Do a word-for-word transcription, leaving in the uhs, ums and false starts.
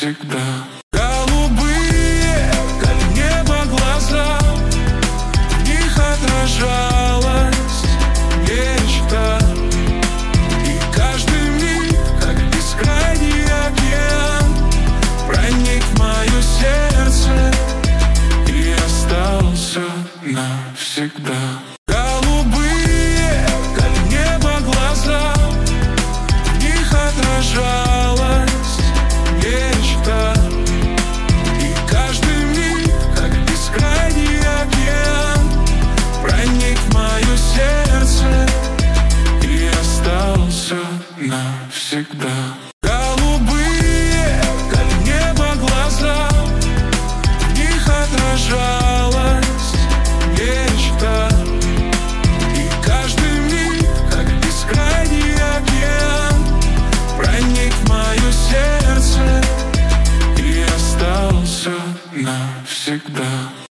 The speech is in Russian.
навсегда. Голубые, как небо, глаза, в них отражалась мечта. И каждый миг, как бескрайний океан, проник в мое сердце и остался навсегда. Голубые, как небо, глаза, в них отражалась мечта. И каждый миг, как бескрайний океан, проник в мое сердце и остался навсегда. Голубые, как небо, глаза, в них отражалась мечта. И каждый миг, как бескрайний океан, проник в мое сердце и остался навсегда.